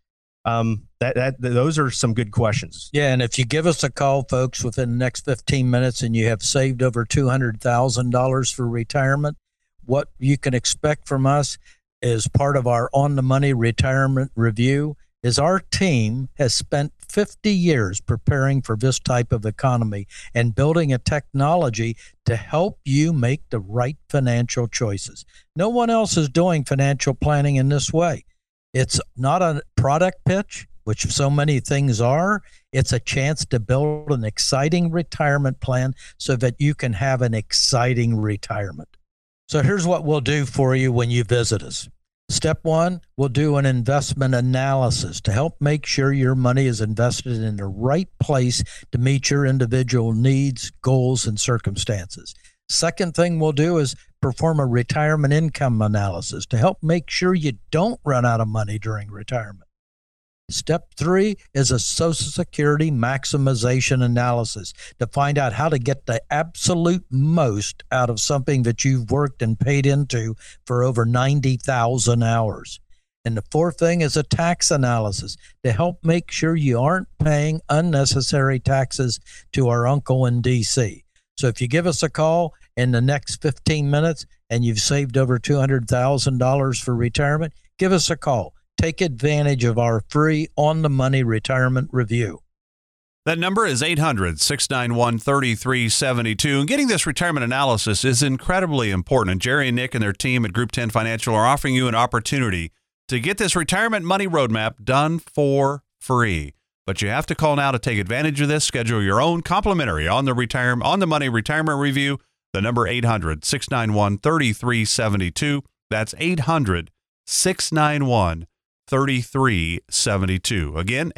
those are some good questions. Yeah, and if you give us a call, folks, within the next 15 minutes and you have saved over $200,000 for retirement, what you can expect from us is part of our On the Money retirement review is our team has spent 50 years preparing for this type of economy and building a technology to help you make the right financial choices. No one else is doing financial planning in this way. It's not a product pitch, which so many things are. It's a chance to build an exciting retirement plan so that you can have an exciting retirement. So here's what we'll do for you when you visit us. Step one, we'll do an investment analysis to help make sure your money is invested in the right place to meet your individual needs, goals, and circumstances. Second thing we'll do is perform a retirement income analysis to help make sure you don't run out of money during retirement. Step three is a Social Security maximization analysis to find out how to get the absolute most out of something that you've worked and paid into for over 90,000 hours. And the fourth thing is a tax analysis to help make sure you aren't paying unnecessary taxes to our uncle in D.C. So if you give us a call in the next 15 minutes and you've saved over $200,000 for retirement, give us a call. Take advantage of our free On the Money retirement review. That number is 800-691-3372. And getting this retirement analysis is incredibly important. And Jerry and Nick and their team at Group 10 Financial are offering you an opportunity to get this retirement money roadmap done for free. But you have to call now to take advantage of this. Schedule your own complimentary On the Money retirement review. The number 800-691-3372. That's 800-691-3372. Again,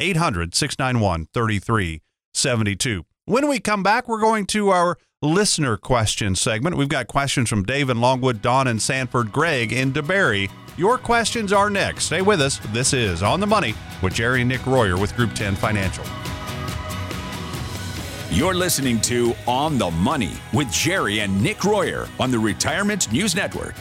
800-691-3372. When we come back, we're going to our listener question segment. We've got questions from Dave in Longwood, Don in Sanford, Greg in DeBerry. Your questions are next. Stay with us. This is On the Money with Jerry and Nick Royer with Group 10 Financial. You're listening to On the Money with Jerry and Nick Royer on the Retirement News Network.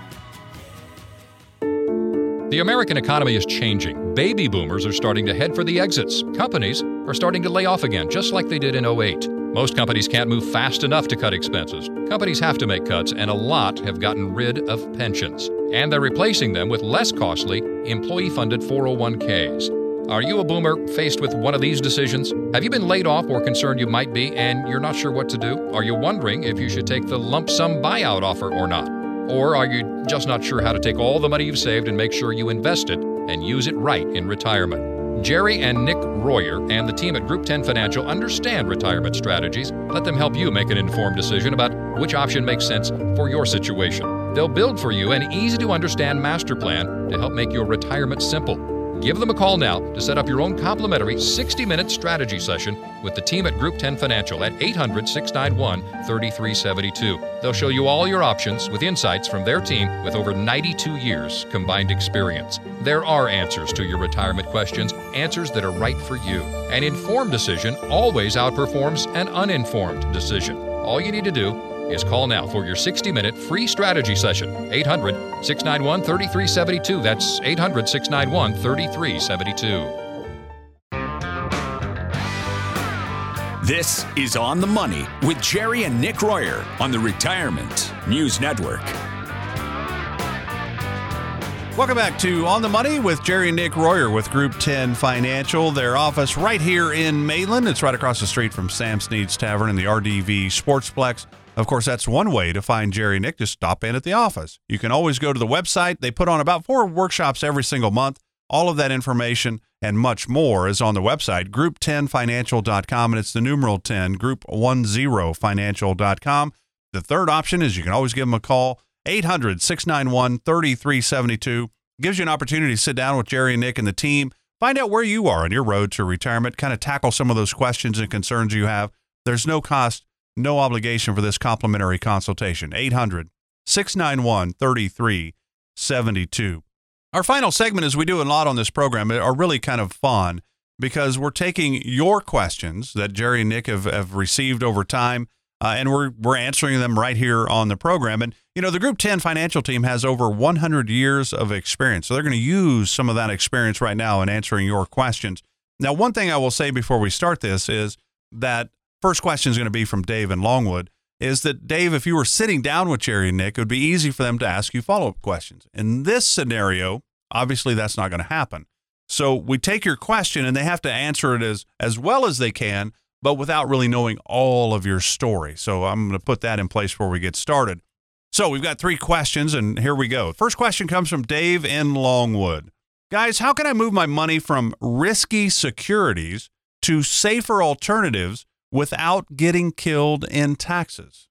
The American economy is changing. Baby boomers are starting to head for the exits. Companies are starting to lay off again, just like they did in 2008. Most companies can't move fast enough to cut expenses. Companies have to make cuts, and a lot have gotten rid of pensions. And they're replacing them with less costly, employee-funded 401ks. Are you a boomer faced with one of these decisions? Have you been laid off or concerned you might be, and you're not sure what to do? Are you wondering if you should take the lump sum buyout offer or not? Or are you just not sure how to take all the money you've saved and make sure you invest it and use it right in retirement? Jerry and Nick Royer and the team at Group 10 Financial understand retirement strategies. Let them help you make an informed decision about which option makes sense for your situation. They'll build for you an easy-to-understand master plan to help make your retirement simple. Give them a call now to set up your own complimentary 60-minute strategy session with the team at Group 10 Financial at 800-691-3372. They'll show you all your options with insights from their team with over 92 years combined experience. There are answers to your retirement questions, answers that are right for you. An informed decision always outperforms an uninformed decision. All you need to do is call now for your 60-minute free strategy session. 800-691-3372. That's 800-691-3372. This is On the Money with Jerry and Nick Royer on the Retirement News Network. Welcome back to On the Money with Jerry and Nick Royer with Group 10 Financial. Their office right here in Maitland. It's right across the street from Sam Snead's Tavern and the RDV Sportsplex. Of course, that's one way to find Jerry and Nick. Just stop in at the office. You can always go to the website. They put on about 4 workshops every single month. All of that information and much more is on the website, group10financial.com, and it's the numeral 10, group10financial.com. The third option is you can always give them a call, 800-691-3372. Gives you an opportunity to sit down with Jerry and Nick and the team, find out where you are on your road to retirement, kind of tackle some of those questions and concerns you have. There's no cost, no obligation for this complimentary consultation. 800-691-3372. Our final segment, as we do a lot on this program, are really kind of fun because we're taking your questions that Jerry and Nick have received over time, and we're answering them right here on the program. And, you know, the Group 10 financial team has over 100 years of experience, so they're going to use some of that experience right now in answering your questions. Now, one thing I will say before we start this is that first question is going to be from Dave in Longwood, is that, Dave, if you were sitting down with Jerry and Nick, it would be easy for them to ask you follow-up questions. In this scenario, obviously that's not going to happen. So we take your question, and they have to answer it as well as they can, but without really knowing all of your story. So I'm going to put that in place before we get started. So we've got 3 questions, and here we go. First question comes from Dave in Longwood. Guys, how can I move my money from risky securities to safer alternatives without getting killed in taxes?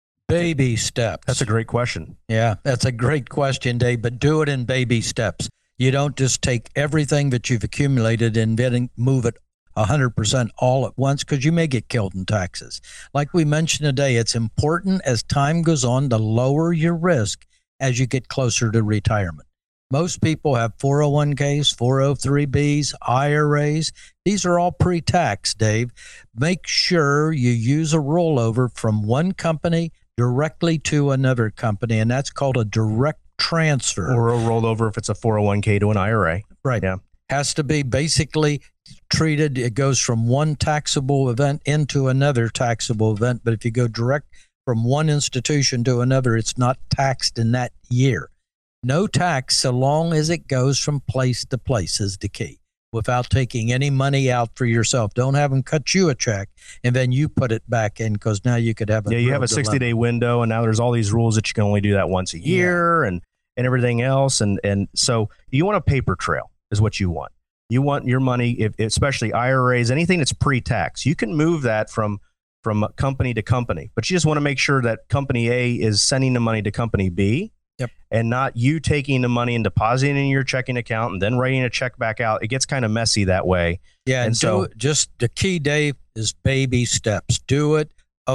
Baby steps. That's a great question. Yeah, that's a great question, Dave, but do it in baby steps. You don't just take everything that you've accumulated and then move it 100% all at once, because you may get killed in taxes. Like we mentioned today, it's important as time goes on to lower your risk as you get closer to retirement. Most people have 401ks, 403bs, IRAs. These are all pre-tax, Dave. Make sure you use a rollover from one company directly to another company, and that's called a direct transfer. Or a rollover if it's a 401k to an IRA. Right. Yeah. Has to be basically treated. It goes from one taxable event into another taxable event. But if you go direct from one institution to another, it's not taxed in that year. No tax so long as it goes from place to place is the key, without taking any money out for yourself. Don't have them cut you a check and then you put it back in, because now you could have you have a 60-day window, and now there's all these rules that you can only do that once a year and everything else. And so you want a paper trail is what you want. You want your money, especially IRAs, anything that's pre-tax. You can move that from company to company, but you just want to make sure that company A is sending the money to company B. Yep. And not you taking the money and depositing in your checking account and then writing a check back out. It gets kind of messy that way. Yeah. And so just the key, Dave, is baby steps. Do it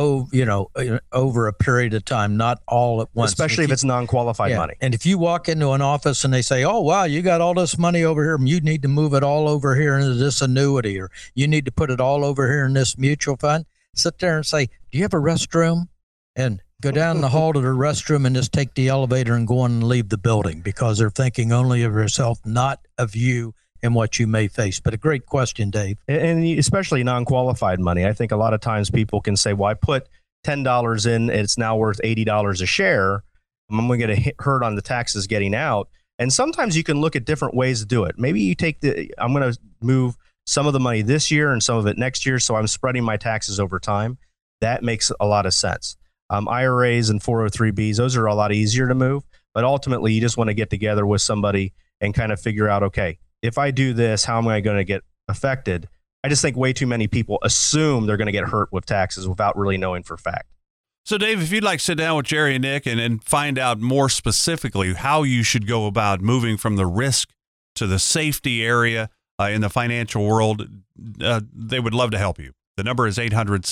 over a period of time, not all at once. Especially if it's non-qualified money. And if you walk into an office and they say, oh, wow, you got all this money over here, you need to move it all over here into this annuity, or you need to put it all over here in this mutual fund, sit there and say, do you have a restroom? And go down the hall to the restroom and just take the elevator and go on and leave the building, because they're thinking only of yourself, not of you and what you may face. But a great question, Dave. And especially non-qualified money. I think a lot of times people can say, well, I put $10 in, it's now worth $80 a share. I'm going to get hurt on the taxes getting out. And sometimes you can look at different ways to do it. Maybe you I'm going to move some of the money this year and some of it next year, so I'm spreading my taxes over time. That makes a lot of sense. IRAs and 403bs, those are a lot easier to move. But ultimately, you just want to get together with somebody and kind of figure out, okay, if I do this, how am I going to get affected? I just think way too many people assume they're going to get hurt with taxes without really knowing for a fact. So, Dave, if you'd like to sit down with Jerry and Nick and find out more specifically how you should go about moving from the risk to the safety area in the financial world, they would love to help you. The number is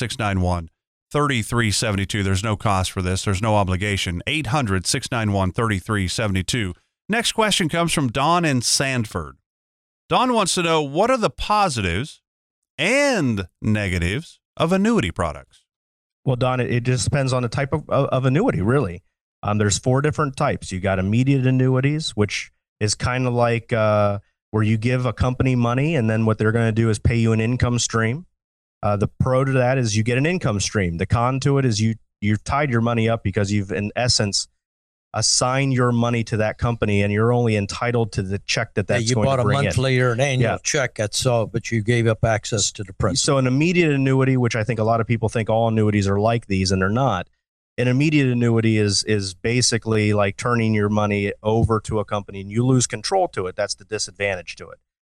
800-691-3372. There's no cost for this. There's no obligation. 800-691-3372. Next question comes from Don in Sanford. Don wants to know, what are the positives and negatives of annuity products? Well, Don, it just depends on the type of annuity, really. There's 4 different types. You got immediate annuities, which is kind of like where you give a company money, and then what they're going to do is pay you an income stream. The pro to that is you get an income stream. The con to it is you've tied your money up because you've, in essence, assigned your money to that company, and you're only entitled to the check that's going to bring in. You bought a monthly or an annual check, that's all, but you gave up access to the principal. So an immediate annuity, which I think a lot of people think all annuities are like these, and they're not. An immediate annuity is basically like turning your money over to a company, and you lose control to it. That's the disadvantage to it.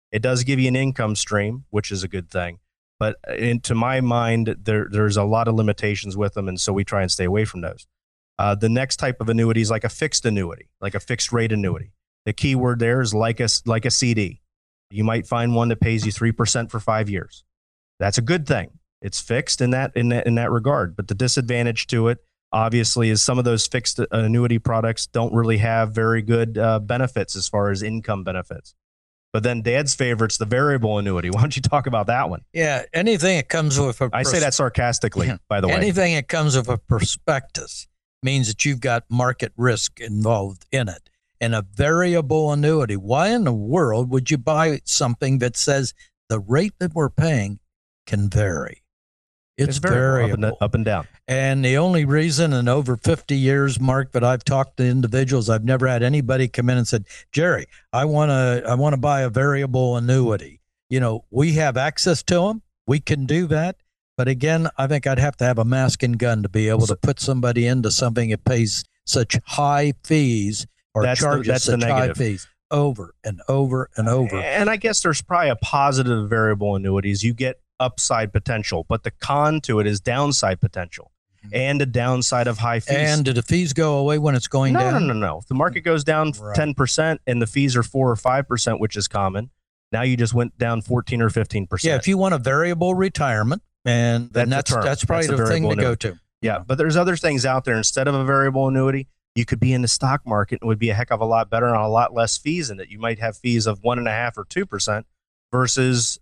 It does give you an income stream, which is a good thing. But to my mind, there's a lot of limitations with them, and so we try and stay away from those. The next type of annuity is like a fixed annuity, like a fixed rate annuity. The key word there is like a CD. You might find one that pays you 3% for 5 years. That's a good thing. It's fixed in that regard. But the disadvantage to it, obviously, is some of those fixed annuity products don't really have very good benefits as far as income benefits. But then Dad's favorite's the variable annuity. Why don't you talk about that one? Yeah, anything that comes with I say that sarcastically, by the way. Anything that comes with a prospectus means that you've got market risk involved in it. And a variable annuity, why in the world would you buy something that says the rate that we're paying can vary? It's variable. Up and down. And the only reason in over 50 years, Mark, that I've talked to individuals, I've never had anybody come in and said, Jerry, I want to buy a variable annuity. You know, we have access to them. We can do that. But again, I think I'd have to have a mask and gun to be able to put somebody into something that pays such high fees or charges such high fees over and over and over. And I guess there's probably a positive variable annuities. You get upside potential, but the con to it is downside potential and a downside of high fees. And do the fees go away when it's going down? No. If the market goes down 10% and the fees are 4 or 5%, which is common, now you just went down 14 or 15%. Yeah, if you want a variable retirement, and that's probably the thing to go to. Yeah, but there's other things out there. Instead of a variable annuity, you could be in the stock market and it would be a heck of a lot better and a lot less fees in it. You might have fees of 1.5% or 2%. Versus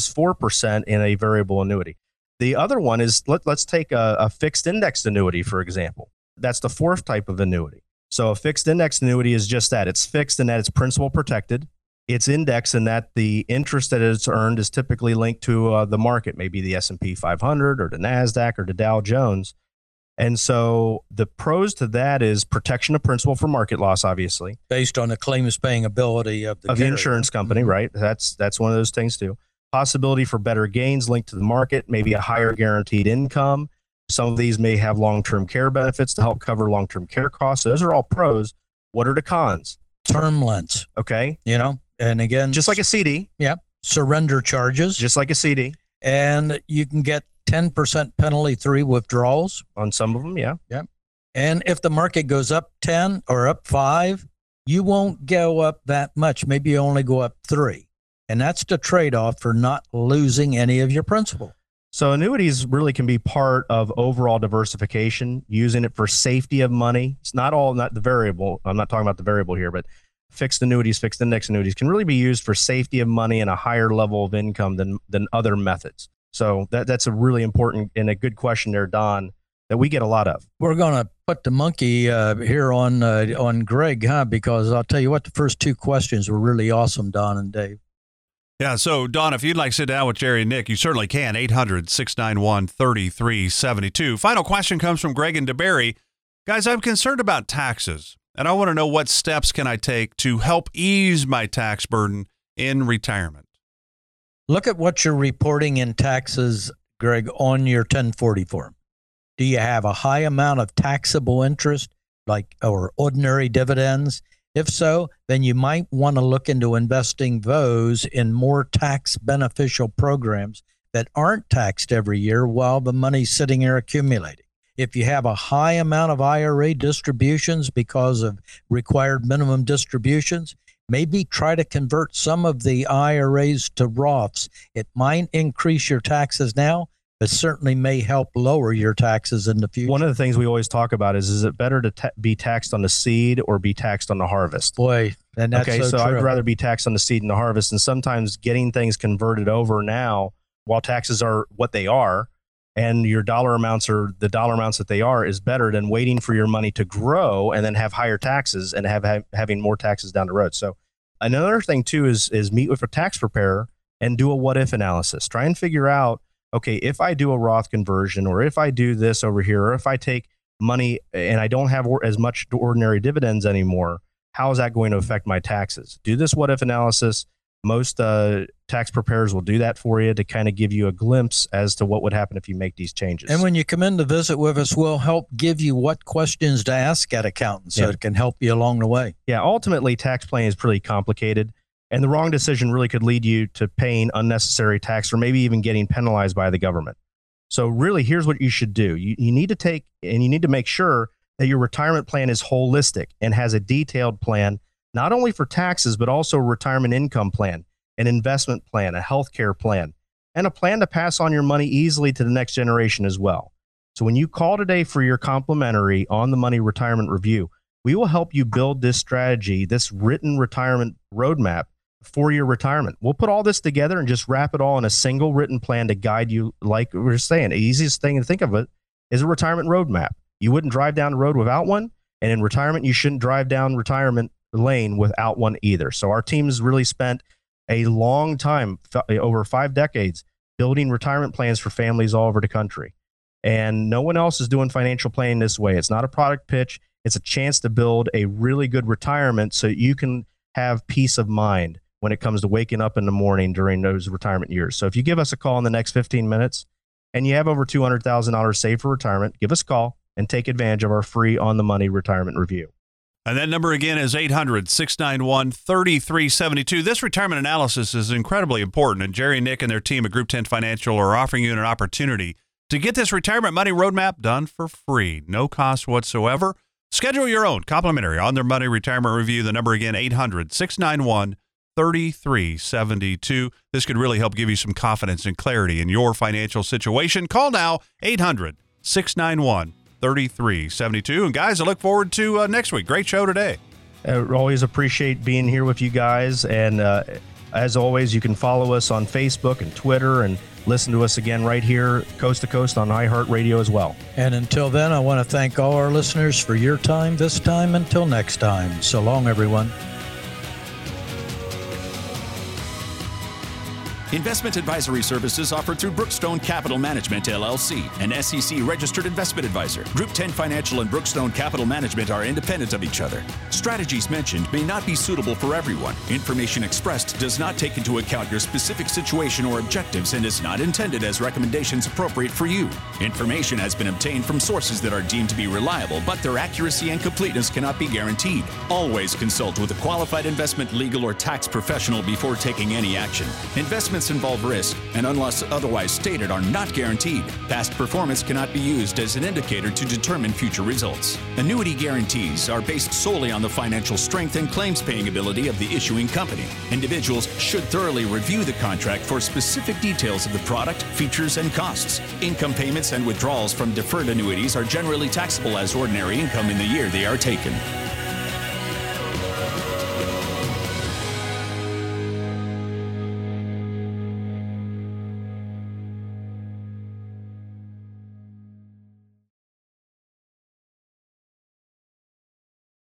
4% in a variable annuity. The other one is let's take a fixed indexed annuity, for example. That's the fourth type of annuity. So a fixed indexed annuity is just that. It's fixed in that it's principal protected. It's indexed in that the interest that it's earned is typically linked to the market, maybe the S&P 500 or the NASDAQ or the Dow Jones. And so the pros to that is protection of principal for market loss, obviously. Based on the claims paying ability of the insurance company, right? That's one of those things too. Possibility for better gains linked to the market, maybe a higher guaranteed income. Some of these may have long-term care benefits to help cover long-term care costs. So those are all pros. What are the cons? Term lengths. Okay. You know, and again, just like a CD. Yeah. Surrender charges. Just like a CD. And you can get 10% penalty-free withdrawals. On some of them, yeah. Yeah. And if the market goes up 10 or up 5, you won't go up that much. Maybe you only go up 3. And that's the trade-off for not losing any of your principal. So annuities really can be part of overall diversification, using it for safety of money. It's not the variable. I'm not talking about the variable here, but fixed annuities, fixed index annuities can really be used for safety of money and a higher level of income than other methods. So that's a really important and a good question there, Don, that we get a lot of. We're going to put the monkey here on Greg, huh? Because I'll tell you what, the first 2 questions were really awesome, Don and Dave. Yeah, so Don, if you'd like to sit down with Jerry and Nick, you certainly can. 800-691-3372. Final question comes from Greg and DeBerry. Guys, I'm concerned about taxes, and I want to know what steps can I take to help ease my tax burden in retirement. Look at what you're reporting in taxes, Greg, on your 1040 form. Do you have a high amount of taxable interest, or ordinary dividends? If so, then you might want to look into investing those in more tax beneficial programs that aren't taxed every year while the money's sitting there accumulating. If you have a high amount of IRA distributions because of required minimum distributions, maybe try to convert some of the IRAs to Roths. It might increase your taxes now, but certainly may help lower your taxes in the future. One of the things we always talk about is it better to be taxed on the seed or be taxed on the harvest? Boy, and that's so true. I'd rather be taxed on the seed and the harvest. And sometimes getting things converted over now, while taxes are what they are, and your dollar amounts are the dollar amounts that they are, is better than waiting for your money to grow and then have higher taxes and having more taxes down the road. So another thing too is meet with a tax preparer and do a what if analysis. Try and figure out, okay, if I do a Roth conversion, or if I do this over here, or if I take money and I don't have as much ordinary dividends anymore, how is that going to affect my taxes? Do this what if analysis. Most tax preparers will do that for you to kind of give you a glimpse as to what would happen if you make these changes. And when you come in to visit with us, we'll help give you what questions to ask at accountants so it can help you along the way. Yeah, ultimately, tax planning is pretty complicated. And the wrong decision really could lead you to paying unnecessary tax or maybe even getting penalized by the government. So really, here's what you should do. You need to make sure that your retirement plan is holistic and has a detailed plan, not only for taxes, but also a retirement income plan, an investment plan, a healthcare plan, and a plan to pass on your money easily to the next generation as well. So when you call today for your complimentary On the Money retirement review, we will help you build this strategy, this written retirement roadmap for your retirement. We'll put all this together and just wrap it all in a single written plan to guide you. Like we were saying, the easiest thing to think of it is a retirement roadmap. You wouldn't drive down the road without one. And in retirement, you shouldn't drive down retirement lane without one either. So our team has really spent a long time, over 5 decades, building retirement plans for families all over the country. And no one else is doing financial planning this way. It's not a product pitch. It's a chance to build a really good retirement so you can have peace of mind when it comes to waking up in the morning during those retirement years. So if you give us a call in the next 15 minutes and you have over $200,000 saved for retirement, give us a call and take advantage of our free On the Money retirement review. And that number again is 800-691-3372. This retirement analysis is incredibly important, and Jerry, Nick, and their team at Group 10 Financial are offering you an opportunity to get this retirement money roadmap done for free, no cost whatsoever. Schedule your own complimentary On Their Money retirement review. The number again, 800-691-3372. This could really help give you some confidence and clarity in your financial situation. Call now, 800-691-3372. And guys, I look forward to next week. Great show today. I always appreciate being here with you guys. And as always, you can follow us on Facebook and Twitter and listen to us again right here, coast to coast on iHeartRadio as well. And until then, I want to thank all our listeners for your time this time. Until next time. So long, everyone. Investment advisory services offered through Brookstone Capital Management, LLC, an SEC-registered investment advisor. Group 10 Financial and Brookstone Capital Management are independent of each other. Strategies mentioned may not be suitable for everyone. Information expressed does not take into account your specific situation or objectives and is not intended as recommendations appropriate for you. Information has been obtained from sources that are deemed to be reliable, but their accuracy and completeness cannot be guaranteed. Always consult with a qualified investment, legal, or tax professional before taking any action. Investments involve risk and, unless otherwise stated, are not guaranteed. Past performance cannot be used as an indicator to determine future results. Annuity guarantees are based solely on the financial strength and claims-paying ability of the issuing company. Individuals should thoroughly review the contract for specific details of the product, features, and costs. Income payments and withdrawals from deferred annuities are generally taxable as ordinary income in the year they are taken.